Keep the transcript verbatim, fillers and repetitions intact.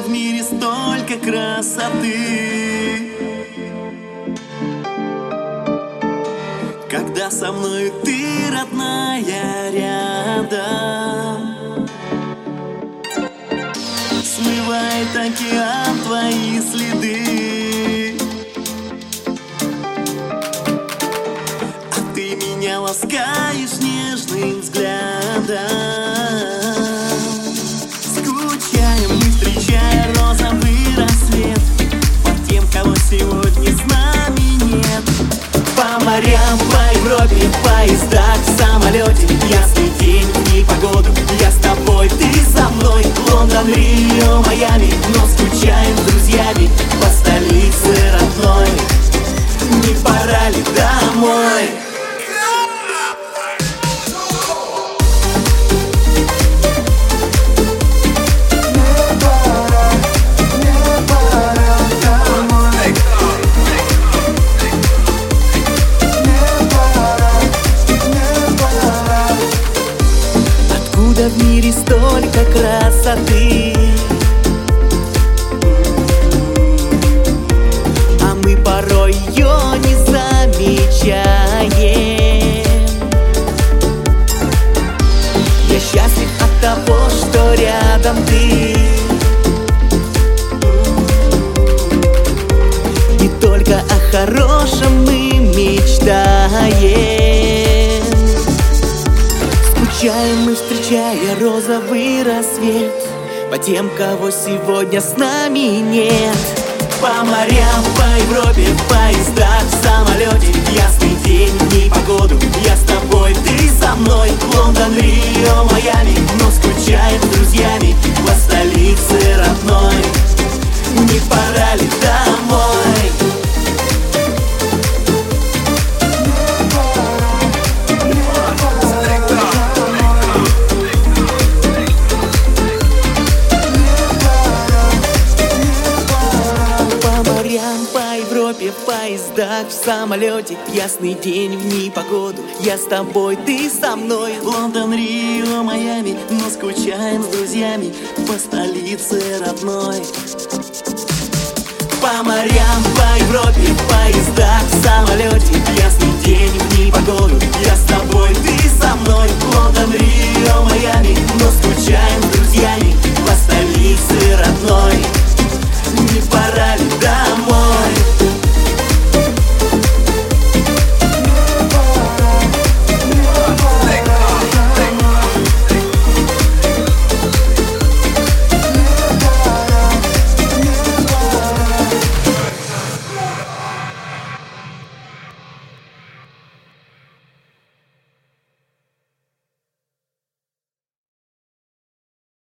в мире столько красоты, когда со мной ты, родная, рядом. Смывает океан твои следы, а ты меня ласкаешь нежным взглядом. Скучаем мы, встречая розовый рассвет, по тем, кого сегодня с нами нет. По морям, по Европе, в поездах, в самолете, ясный день, непогоду, я с тобой, ты со мной. Лондон, Рио, Майами, но скучаем с друзьями по столице родной. Не пора ли домой? В мире столько красоты, а мы порой ее не замечаем. Я счастлив от того, что рядом ты, и только о хорошем мы мечтаем. Скучаем мы, встречая розовый рассвет, по тем, кого сегодня с нами нет. По морям, по Европе, в поездах, в самолете, ясный день, непогоду, я с тобой, ты со мной. Лондон, Рио, Майами, но скучаем с друзьями по столице родной. Не пора ли домой? В поездах, в самолете, ясный день, в непогоду, я с тобой, ты со мной. Лондон, Рио, Майами, но скучаем с друзьями по столице родной. По морям, по Европе, в поездах, в самолете, ясный день, в непогоду, я с тобой, ты со мной. Лондон, Рио, Майами, но скучаем с друзьями